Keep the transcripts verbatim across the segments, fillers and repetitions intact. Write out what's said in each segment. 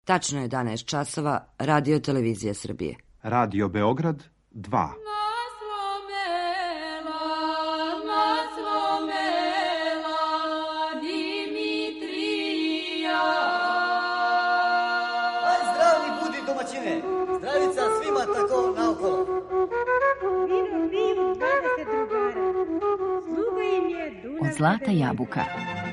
Tačno je jedanaest časova, Radio Televizija Srbije. Radio Beograd dva. Zdravni budi domaćine, zdravica svima tako naokolo. Vino, vino, dvadete drugara, sluga im je Dunav. Od zlata jabuka.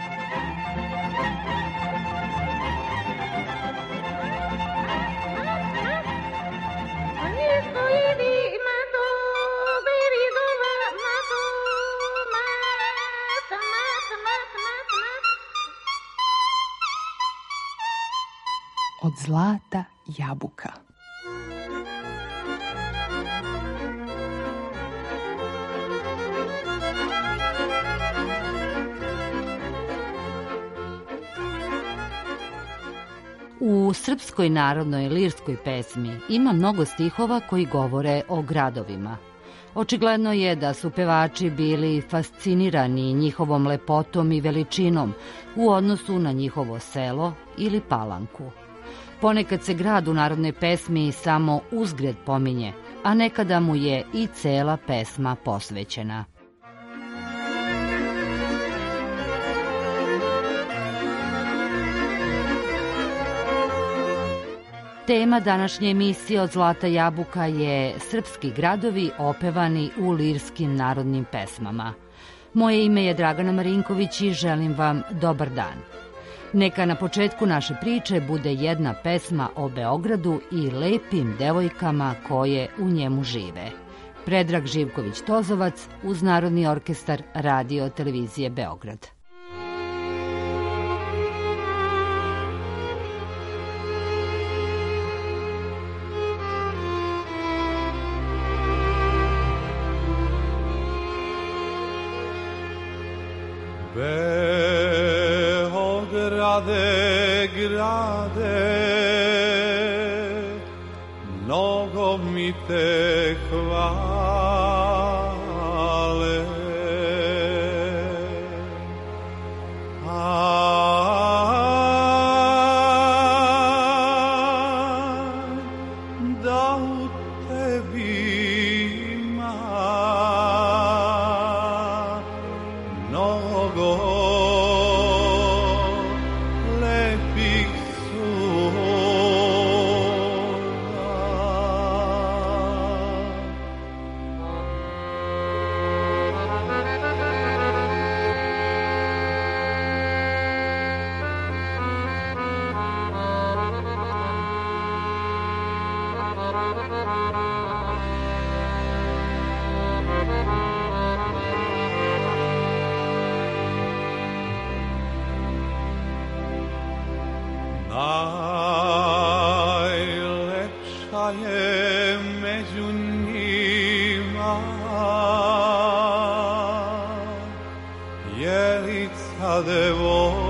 Od zlata jabuka. U srpskoj narodnoj lirskoj pesmi ima mnogo stihova koji govore o gradovima. Očigledno je da su pevači bili fascinirani njihovom lepotom i veličinom u odnosu na njihovo selo ili palanku. Ponekad se grad u narodnoj pesmi samo uzgred pominje, a nekada mu je i cela pesma posvećena. Tema današnje emisije Od zlata jabuka je srpski gradovi opevani u lirskim narodnim pesmama. Moje ime je Dragana Marinković i želim vam dobar dan. Neka na početku naše priče bude jedna pesma o Beogradu i lepim devojkama koje u njemu žive. Predrag Živković-Tozovac uz Narodni orkestar Radio Televizije Beograd. Grade, grade, mnogo mi te hvale. A da u tebi ima mnogo najlepša je među njima Jelica devojka.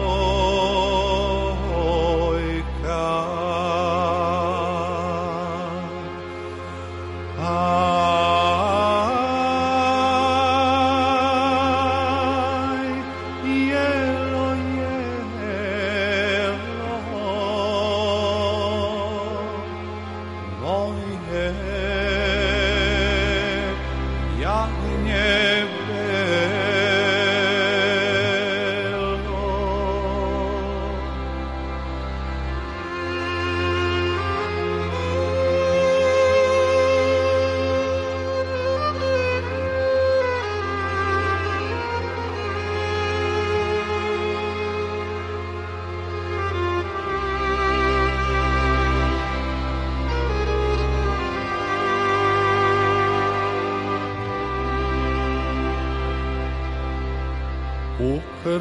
U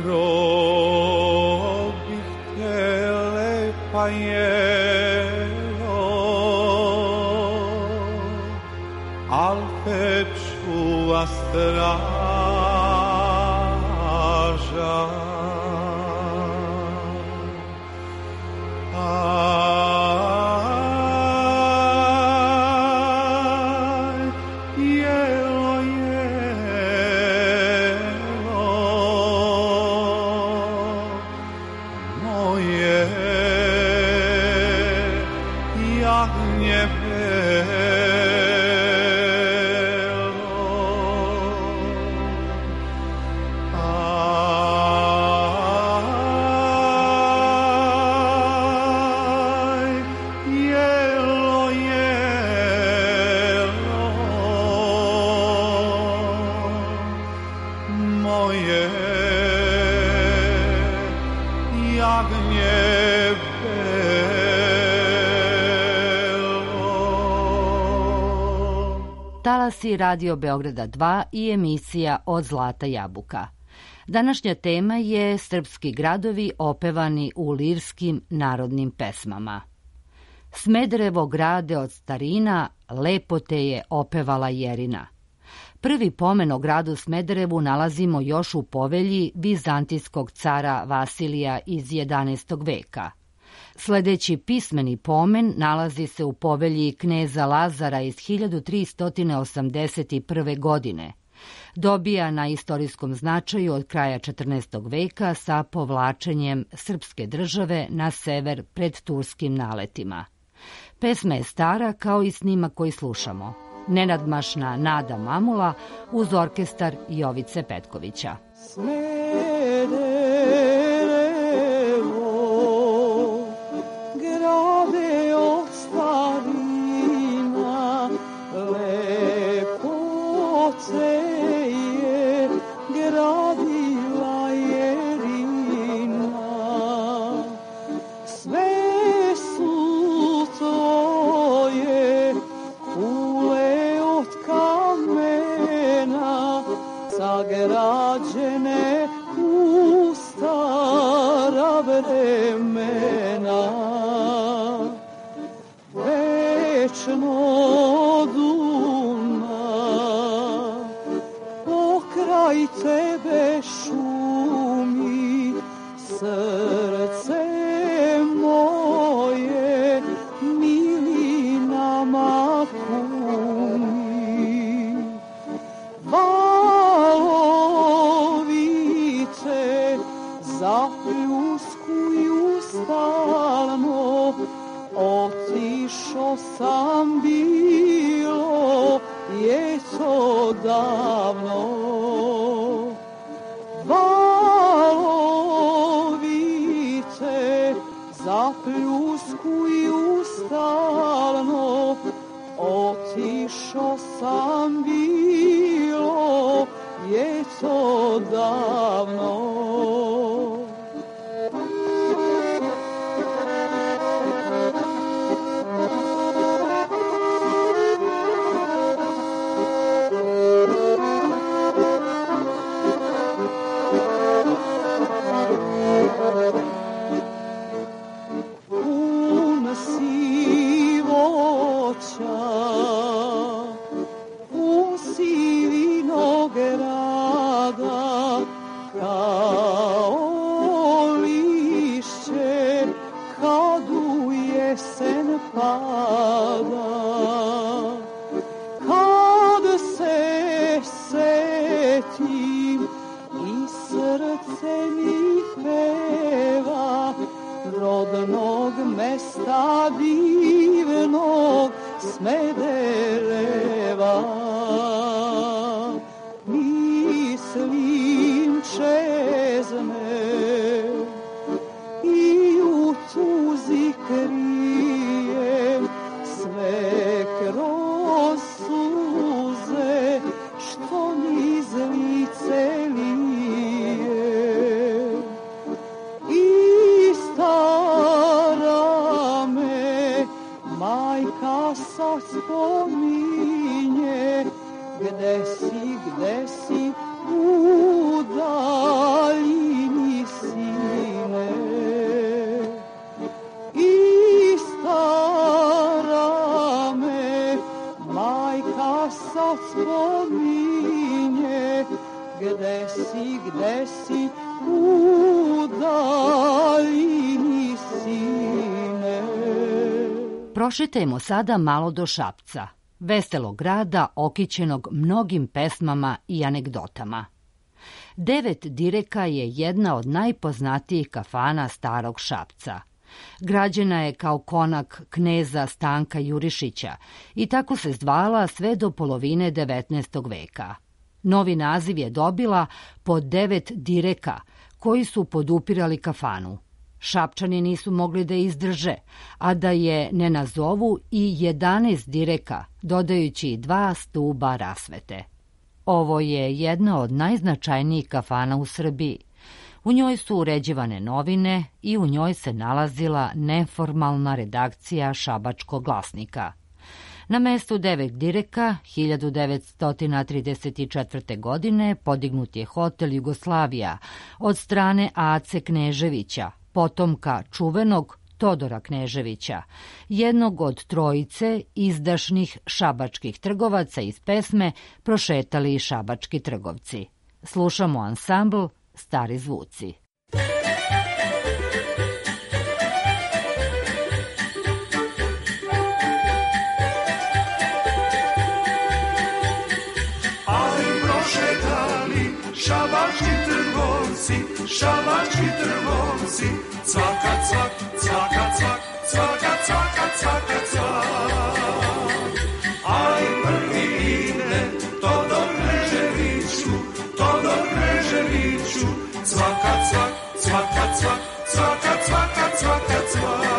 krov bih te lepa jelo, al te čuva straža. Yeah. panje Talasi Radio Beograda dva i emisija Od zlata jabuka. Današnja tema je srpski gradovi opevani u lirskim narodnim pesmama. Smederevo grade od starina, lepo te je opevala Jerina. Prvi pomen o gradu Smederevu nalazimo još u povelji vizantijskog cara Vasilija iz jedanaestog veka. Sledeći pismeni pomen nalazi se u povelji kneza Lazara iz hiljadu tristo osamdeset prve. godine. Dobija na istorijskom značaju od kraja četrnaestog veka sa povlačenjem srpske države na sever pred turskim naletima. Pesma je stara kao i snimak koji slušamo. Nenadmašna Nada Mamula uz orkestar Jovice Petkovića. Grade od starina, lepote je gradila Jerina. Sve su tvoje kule od kamena, sagrađene u stara vremena. Večno Dunav pokraj tebe šumi, srce moje milinama puni. Valovi te zapljuskuju stalno, otišo sam bilo, je to davno. Valovi te zapljuskuju stalno, otišo sam bilo, je to davno. Pun si voća, pun si vinograda, kao lišće kad u jesen pada. Kad se setim i srce mi peva, rodnog mesta divnog Smedereva. Mislim čezne i u tuzi krijem sve kroz suze što niz lice lije. I stara me majka sad spominje, gde si, gde si u daljini sine. I stara me majka sad spominje, gde si, gde si u daljini sine. Prošetajmo sada malo do Šapca, veselog grada okićenog mnogim pesmama i anegdotama. Devet direka je jedna od najpoznatijih kafana starog Šapca. Građena je kao konak kneza Stanka Jurišića i tako se zvala sve do polovine devetnaestog veka. Novi naziv je dobila po devet direka koji su podupirali kafanu. Šapčani nisu mogli da izdrže, a da je ne nazovu i jedanaest direka, dodajući dva stuba rasvete. Ovo je jedna od najznačajnijih kafana u Srbiji. U njoj su uređivane novine i u njoj se nalazila neformalna redakcija Šabačkog glasnika. Na mestu devet direka hiljadu devetsto trideset četvrte. godine podignut je hotel Jugoslavija od strane Ace Kneževića, potomka čuvenog Todora Kneževića, jednog od trojice izdašnih šabačkih trgovaca iz pesme Prošetali šabački trgovci. Slušamo ansambl Stari zvuci. Šabački trgovci, šabački trgovci, cvaka, cvak, cvaka, cvak, cvaka, cvaka, cvaka, cvak. Aj prvi ide Todor Kneževiću, Todor Kneževiću, cvaka, cvak, cvaka, cvak, cvaka, cvaka, cvaka, cvak.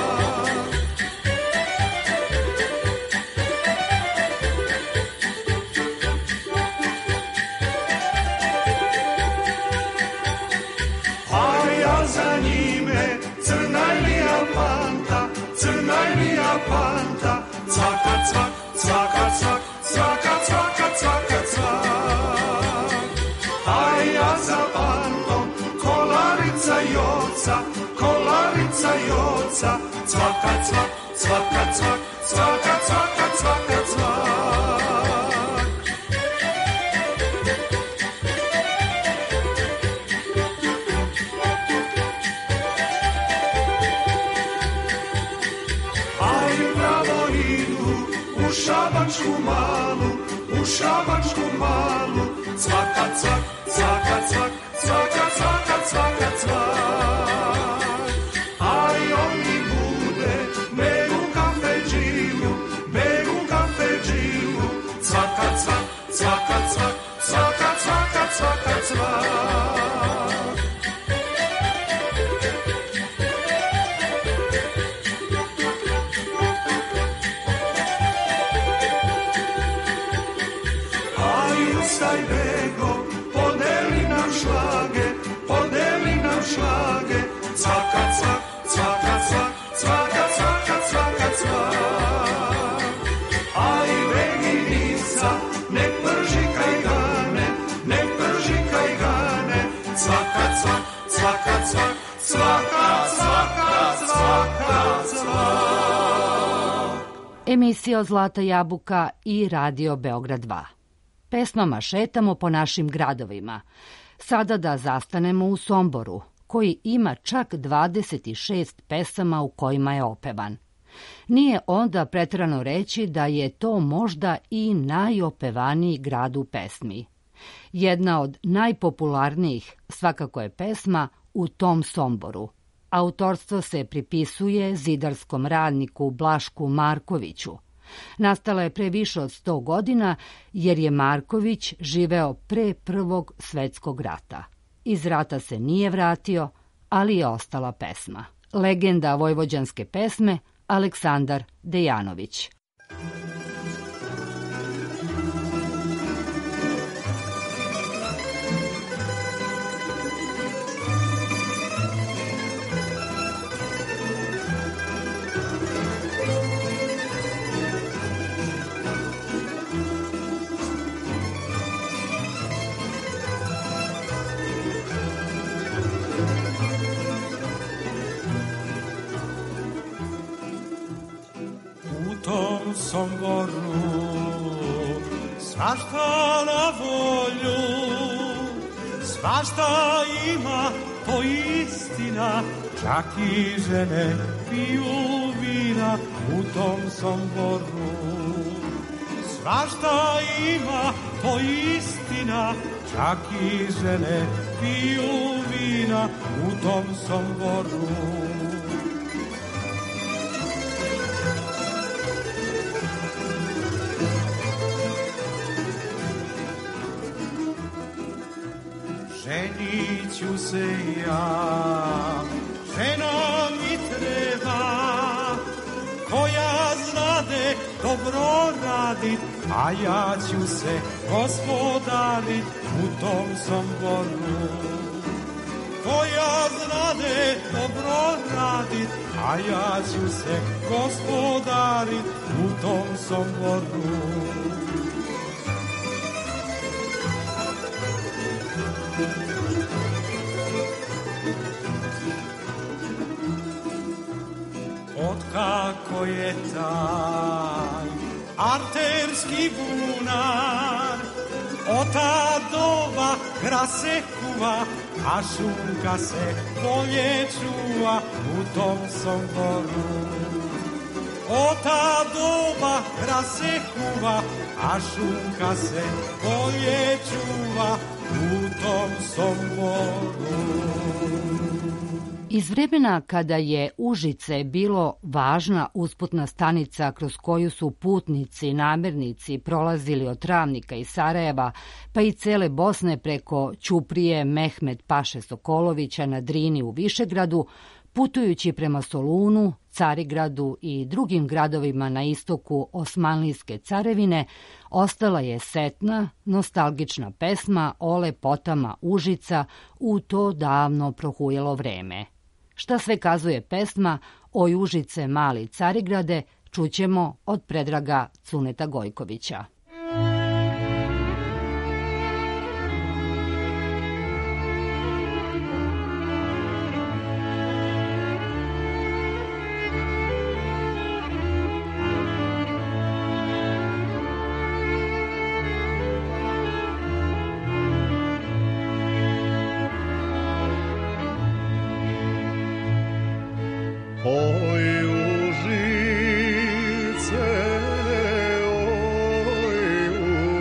Panta, cvaka, cvak, cvaka, cvak, cvaka, cvaka, cvaka, cvak. A ja za pantom, kolarica Joca, kolarica Joca, cvaka, cvak, cvaka, cvak, cvaka, cvaka, cvaka, cvak. U šabačku malu, u šabačku malu, cvaka, cvak, cvaka, cvak, cvaka, cvaka, cvaka, cvak. Aj oni bude, me u kafeđiju, me u kafeđiju, cvaka, cvak, cvaka, cvak, cvaka, cvaka, cvaka, cvak. Ustaj bego, podeli nam šlage, podeli nam šlage, cvaka, cvak, cvaka, cvak, cvaka, cvaka, cvaka, cvak. Aj veginica, nek prži kajgane, nek prži kajgane, cvaka, cvak, cvaka, cvak, cvaka, cvaka, cvaka, cvak. Emisija Zlata jabuka i Radio Beograd dva. Pesmama šetamo po našim gradovima. Sada da zastanemo u Somboru, koji ima čak dvadeset šest pesama u kojima je opevan. Nije onda preterano reći da je to možda i najopevaniji grad u pesmi. Jedna od najpopularnijih svakako je pesma U tom Somboru. Autorstvo se pripisuje zidarskom radniku Blašku Markoviću. Nastala je pre više od sto godina jer je Marković živeo pre Prvog svetskog rata. Iz rata se nije vratio, ali je ostala pesma. Legenda vojvođanske pesme Aleksandar Dejanović. Somboru, svašta na volju, svašta ima, to istina, čak i žene piju vina u tom Somboru. Svašta ima, to istina, čak i žene piju vina u tom Somboru. ću se ja. Žena mi treba, koja znade dobro radit, a ja ću se gospodarit u tom Somboru. Koja znade dobro radit, a ja ću se gospodarit u tom Somboru. Otkako je taj arterski bunar, od ta doba gra se kuva, a šunka se bolje čuva u tom Somboru. Od ta doba gra se kuva, a šunka se bolje čuva u tom Somboru. Iz vremena kada je Užice bilo važna usputna stanica kroz koju su putnici i namirnici prolazili od Travnika i Sarajeva, pa i cele Bosne preko Ćuprije Mehmet Paše Sokolovića na Drini u Višegradu, putujući prema Solunu, Carigradu i drugim gradovima na istoku Osmanlijske carevine, ostala je setna, nostalgična pesma o lepotama Užica u to davno prohujelo vreme. Šta sve kazuje pesma Oj Užice mali Carigrade, čućemo od Predraga Cuneta Gojkovića. Oj Užice, oj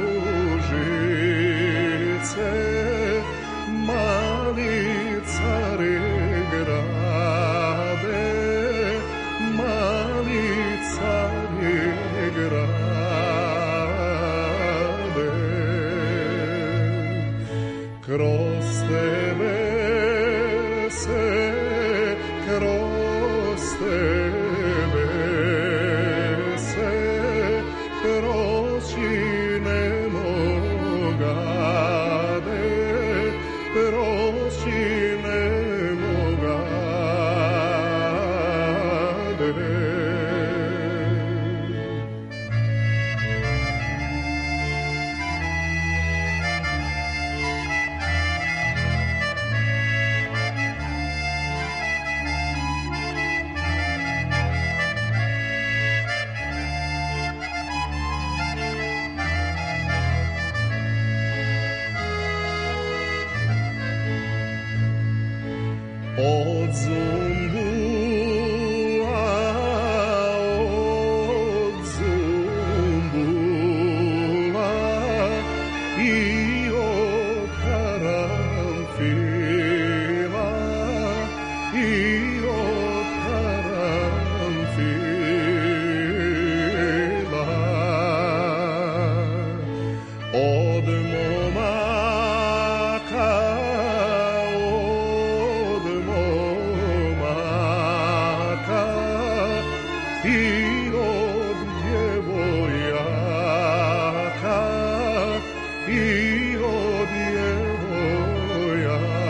Užice, mali Carigrade, mali Carigrade, kroz tebe se, kroz tebe se proći ne mogade, proći ne mogade. Od Zumbula, od Zumbula i od Karanfila, i od Karanfila, od momaka, i od djevojaka, i od djevojaka.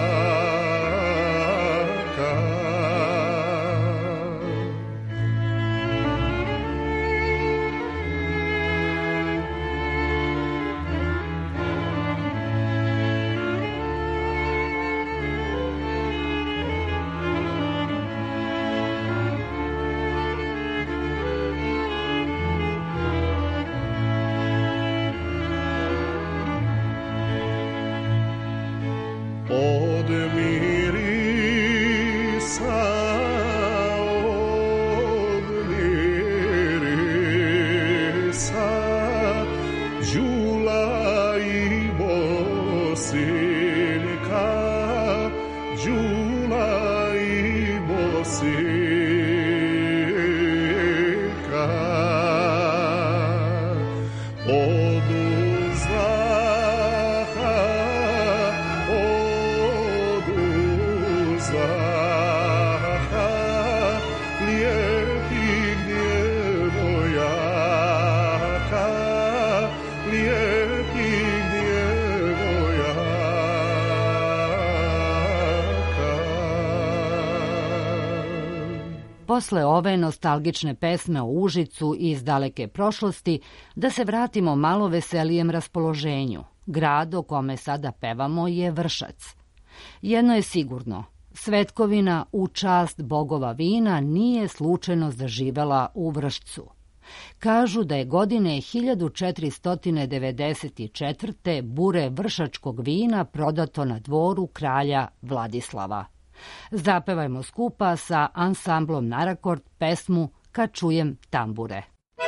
posle ove nostalgične pesme o Užicu iz daleke prošlosti da se vratimo malo veselijem raspoloženju. Grad o kome sada pevamo je Vršac. Jedno je sigurno, svetkovina u čast bogova vina nije slučajno zaživela u Vršcu. Kažu da je godine hiljadu četiristo devedeset četvrte bure vršačkog vina prodato na dvoru kralja Vladislava. Zapevajmo skupa sa ansamblom Narakord pesmu Kad čujem tambure.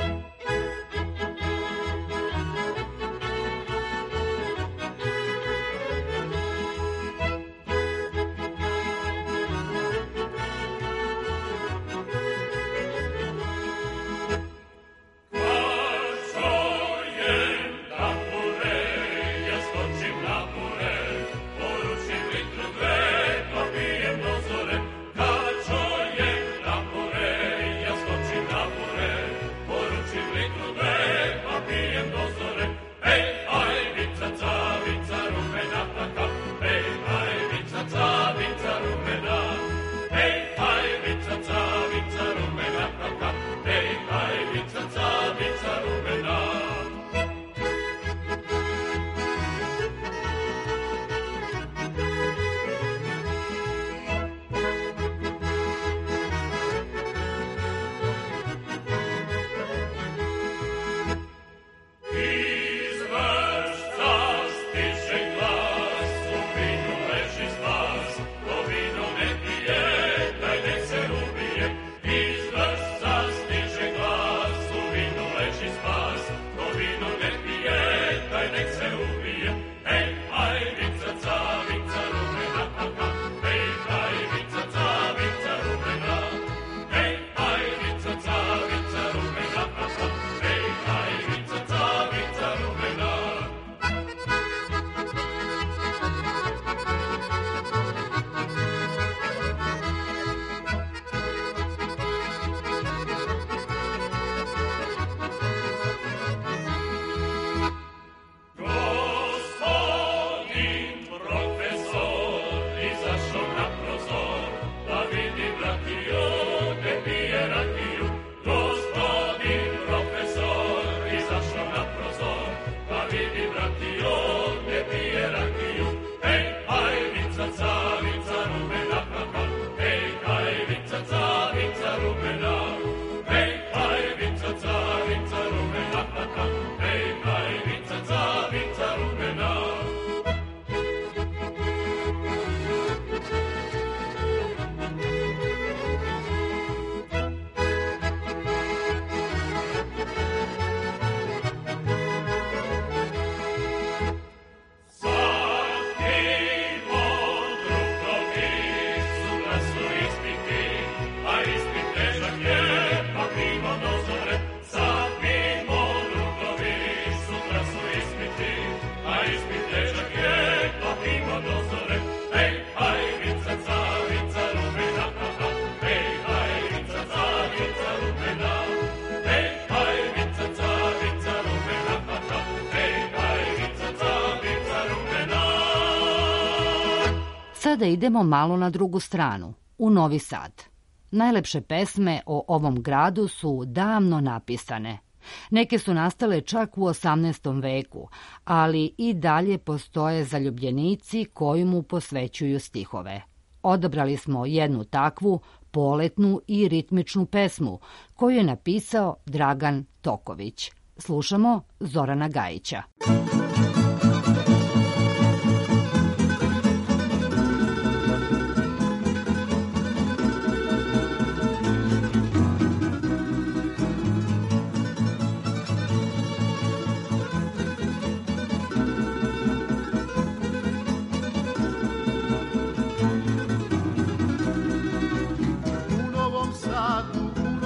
Sada idemo malo na drugu stranu, u Novi Sad. Najlepše pesme o ovom gradu su davno napisane. Neke su nastale čak u osamnaestom veku, ali i dalje postoje zaljubljenici koji mu posvećuju stihove. Odabrali smo jednu takvu, poletnu i ritmičnu pesmu, koju je napisao Dragan Toković. Slušamo Zorana Gajića.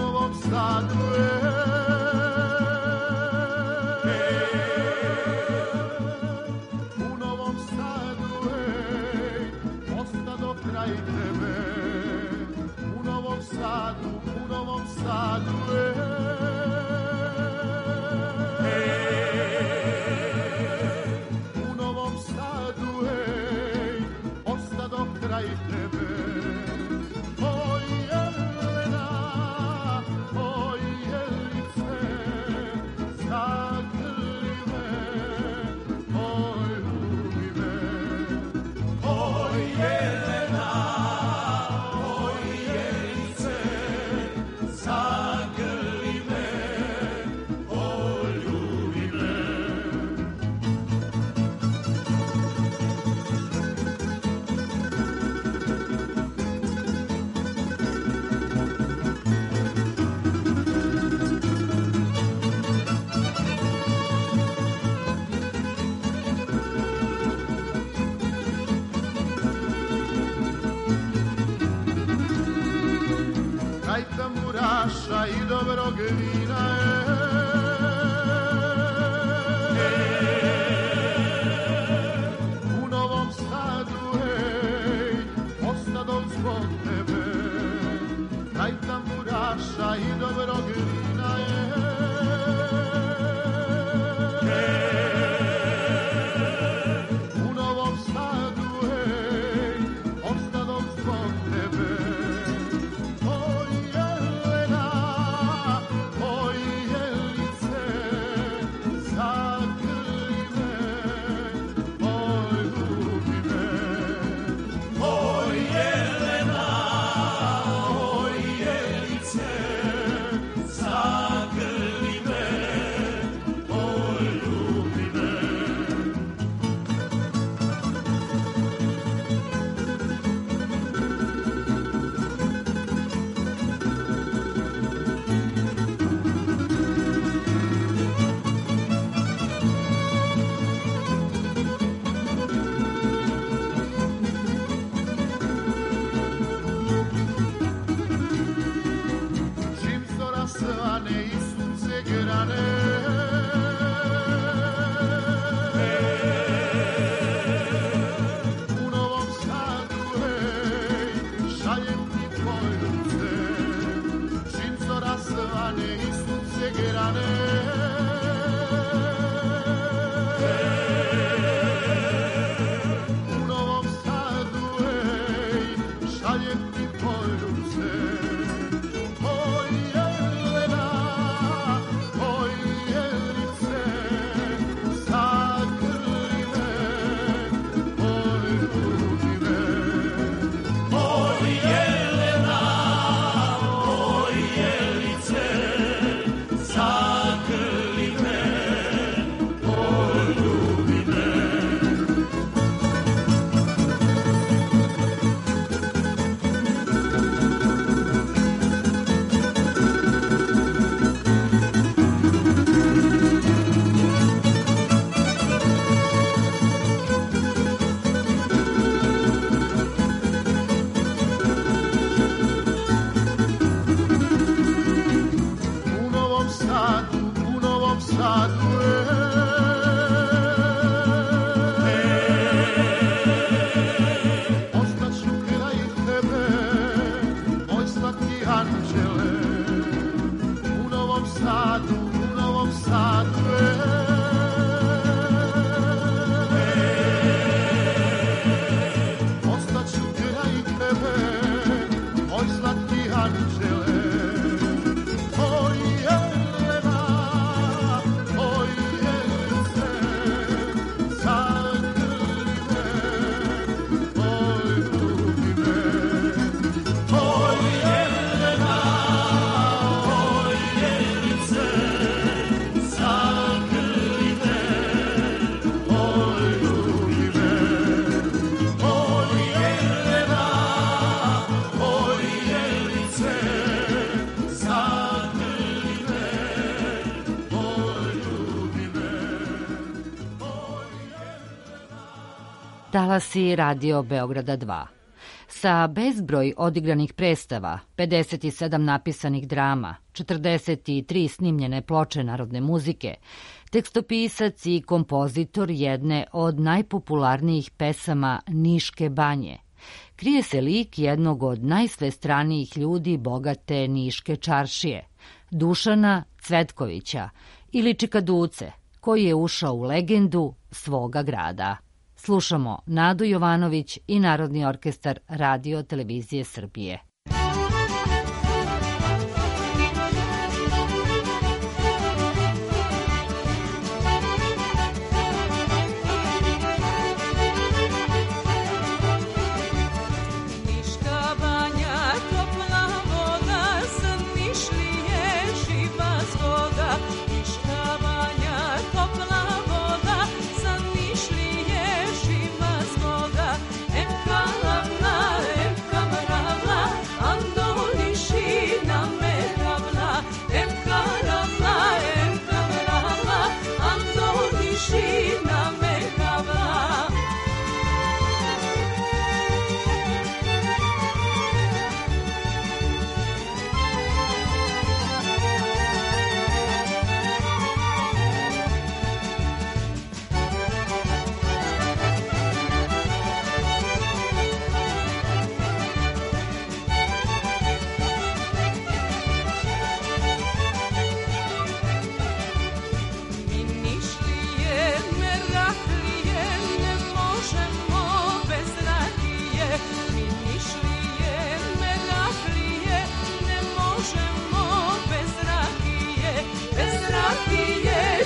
Sad, e, e, i dobrog vina. U Novom Sadu, ej, ostadom zbog tebe, kraj tamburaša i dobrog vina je. U Novom Sadu, ej, ostadom zbog tebe, oj Jelena, oj Jelice, zagrli me, oj ljubi me. Oj Jelena, oj Jelice, zagrli me, oj ljubi me. Čim zora svane i sunce grane, u Novom Sadu, ej, šaljem ti poljubce. Čim zora svane i sunce grane, u Novom Sadu, ej, šaljem ti poljubce. Oj Jelena, oj Jelice, zagrli me, oj ljubi me. Oj Jelena, oj Jelice, zagrli me, oj ljubi me. U Novom Sadu, u Novom Sadu, ej, ostaću kraj tebe, moj slatki anđele. U Novom Sadu, u Novom Sadu, ej, ostaću kraj tebe, moj slatki anđele. Oj Jelena, oj Jelice, zagrli me, oj ljubi me. Oj Jelena, oj Jelice, zagrli me, oj ljubi me. Oj Jelena, oj Jelice, zagrli me, oj ljubi me. Talasi Radio Beograda dva. Sa bezbroj odigranih predstava, pedeset sedam napisanih drama, četrdeset tri snimljene ploče narodne muzike, tekstopisac i kompozitor jedne od najpopularnijih pesama Niške banje, krije se lik jednog od najsvestranijih ljudi bogate Niške čaršije, Dušana Cvetkovića ili Čikaduce, koji je ušao u legendu svoga grada. Slušamo Nadu Jovanović i Narodni orkestar Radio Televizije Srbije. Niška banja, topla voda, sa Nišlije živa zgoda. Niška banja, topla voda, sa Nišlije živa zgoda. Em kalavna, em kamravla,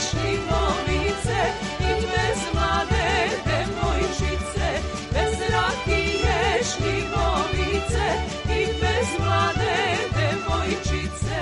šljivovice i bez mlade devojčice, bez rakije šljivovice i bez mlade devojčice.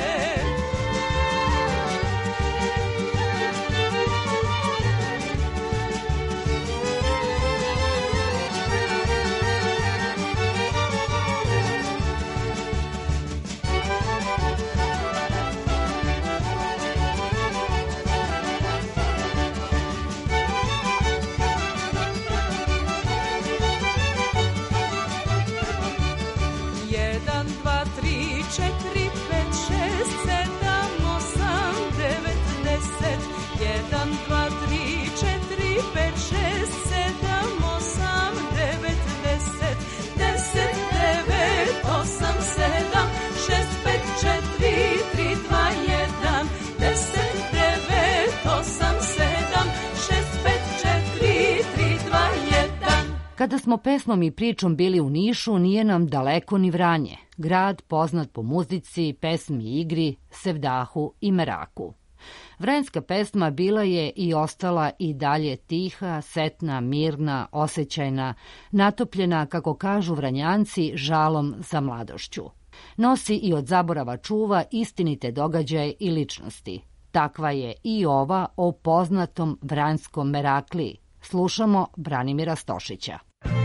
Četiri, pet, šest, sedam, osam, devet, deset. Jedan, dva, tri, četiri, pet, šest, sedam, osam, devet, deset. Deset, devet, osam, sedam, šest, pet, četiri, tri, dva, jedan. Deset, devet, osam, sedam, šest, pet, četiri, tri, dva, jedan. Kada smo pesmom i pričom bili u Nišu, nije nam daleko ni Vranje, grad poznat po muzici, pesmi i igri, sevdahu i meraku. Vranjska pesma bila je i ostala i dalje tiha, setna, mirna, osjećajna, natopljena, kako kažu Vranjanci, žalom za mladošću. Nosi i od zaborava čuva istinite događaje i ličnosti. Takva je i ova o poznatom vranjskom merakliji. Slušamo Branimira Stošića.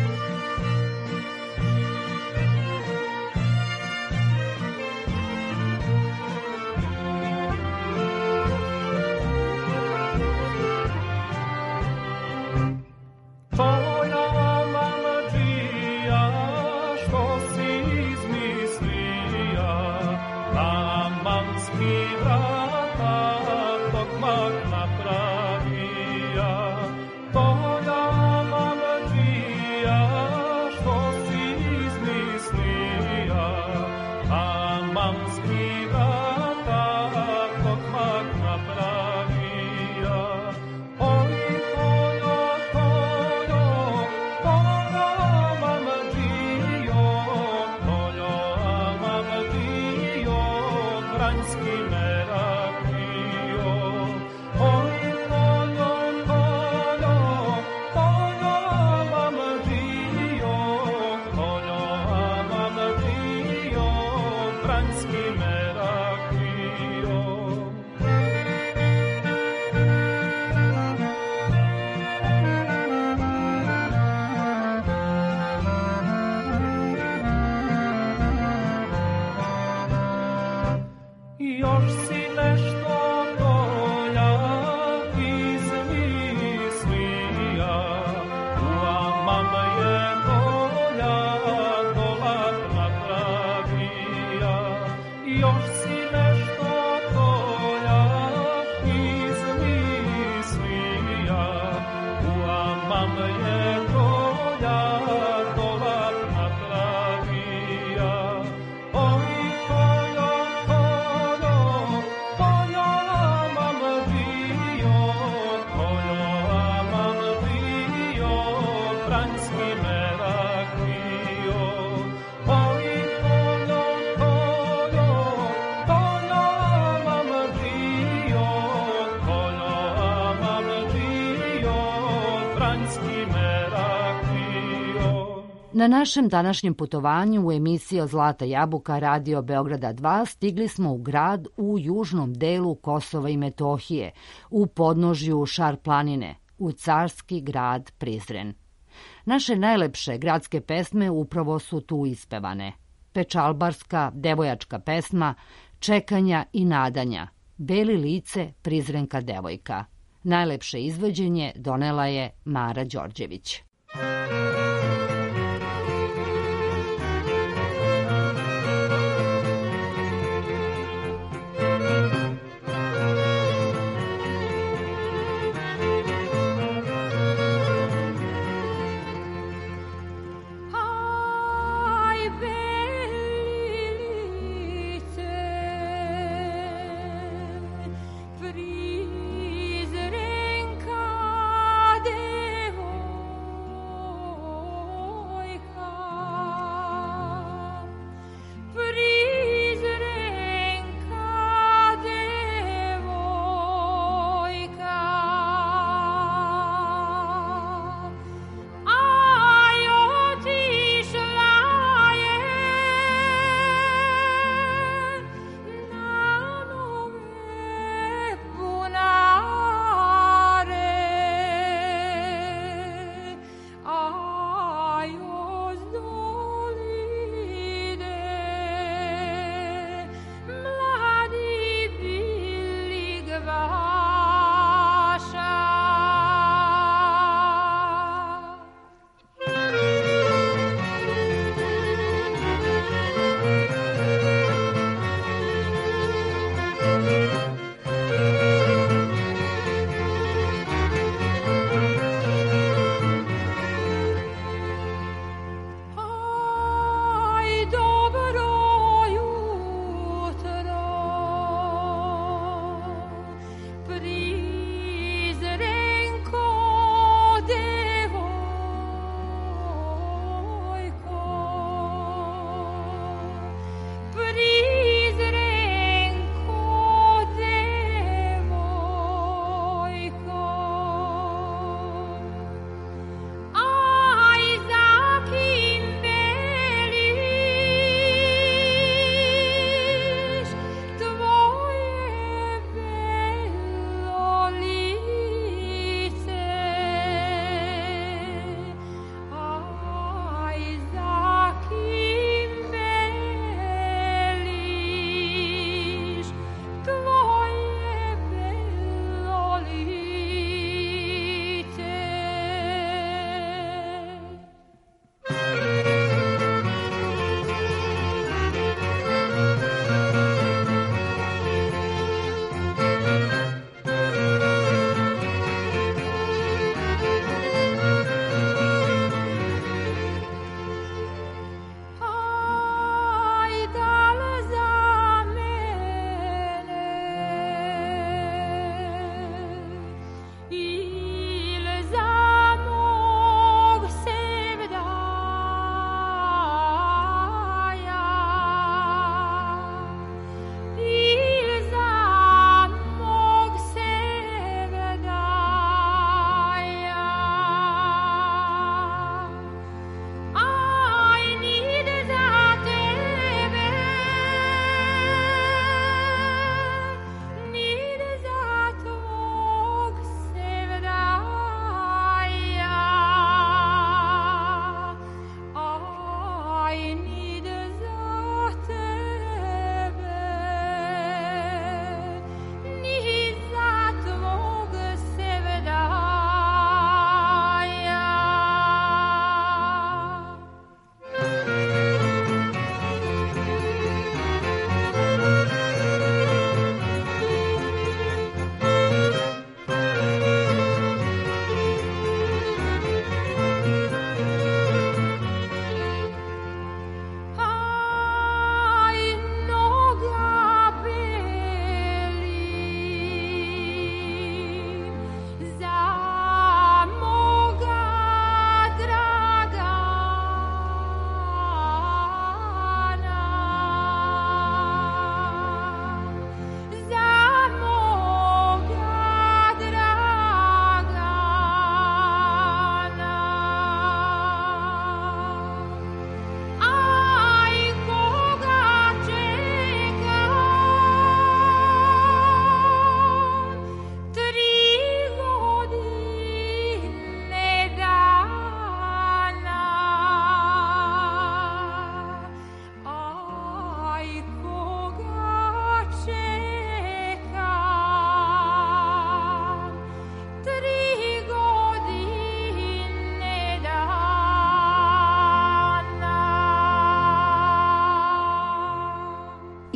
Na našem današnjem putovanju u emisiji Zlata jabuka Radio Beograda dva stigli smo u grad u južnom delu Kosova i Metohije, u podnožju Šar planine, u carski grad Prizren. Naše najlepše gradske pesme upravo su tu ispevane. Pečalbarska, devojačka pesma, Čekanja i nadanja, Beli lice, Prizrenka devojka. Najlepše izvođenje donela je Mara Đorđević. Prizrenka devojka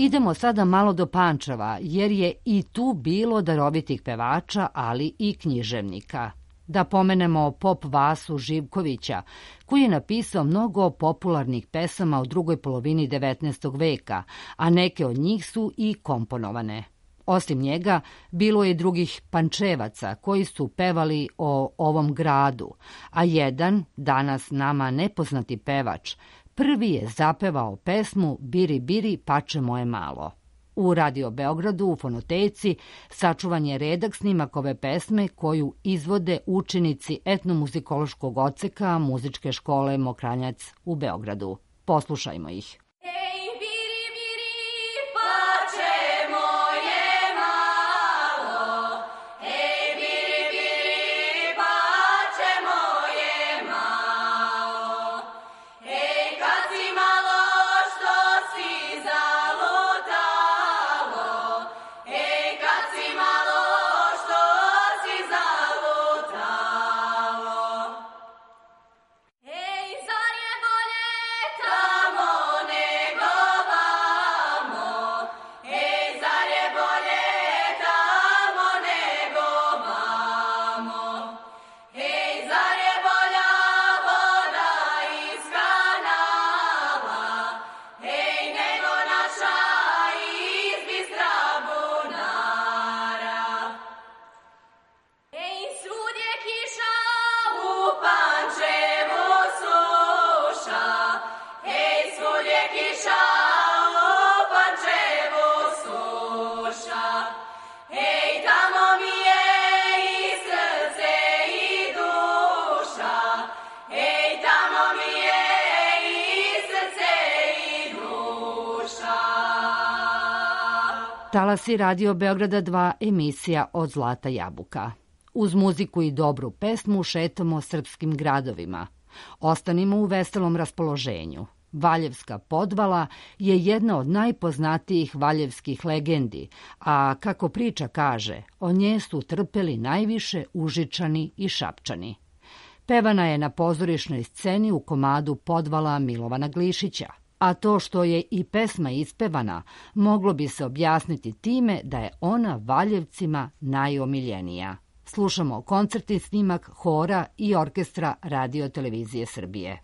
Idemo sada malo do Pančeva, jer je i tu bilo darovitih pevača, ali i književnika. Da pomenemo pop Vasu Živkovića, koji je napisao mnogo popularnih pesama u drugoj polovini devetnaestog veka, a neke od njih su i komponovane. Osim njega, bilo je i drugih Pančevaca koji su pevali o ovom gradu, a jedan, danas nama nepoznati pevač, prvi je zapevao pesmu Biri, biri, pače moje malo. U Radio Beogradu u fonoteci sačuvan je redak snimak ove pesme koju izvode učenici etnomuzikološkog odseka Muzičke škole Mokranjac u Beogradu. Poslušajmo ih. Talasi Radio Beograda dva, emisija Od zlata jabuka. Uz muziku i dobru pesmu šetamo srpskim gradovima. Ostanimo u veselom raspoloženju. Valjevska podvala je jedna od najpoznatijih valjevskih legendi, a kako priča kaže, o nje su trpeli najviše Užičani i Šapčani. Pevana je na pozorišnoj sceni u komadu Podvala Milovana Glišića. A to što je i pesma ispevana, moglo bi se objasniti time da je ona Valjevcima najomiljenija. Slušamo koncertni snimak hora i orkestra Radio Televizije Srbije.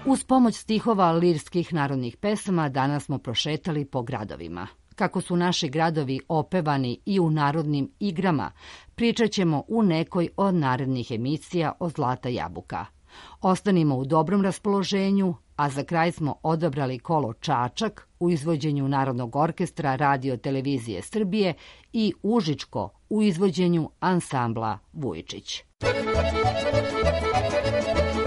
Uz pomoć stihova lirskih narodnih pesama danas smo prošetali po gradovima. Kako su naši gradovi opevani i u narodnim igrama, pričat ćemo u nekoj od narednih emisija o Zlata jabuka. Ostanimo u dobrom raspoloženju, a za kraj smo odabrali kolo Čačak u izvođenju Narodnog orkestra Radio televizije Srbije i Užičko u izvođenju ansambla Vujičić. Thank you.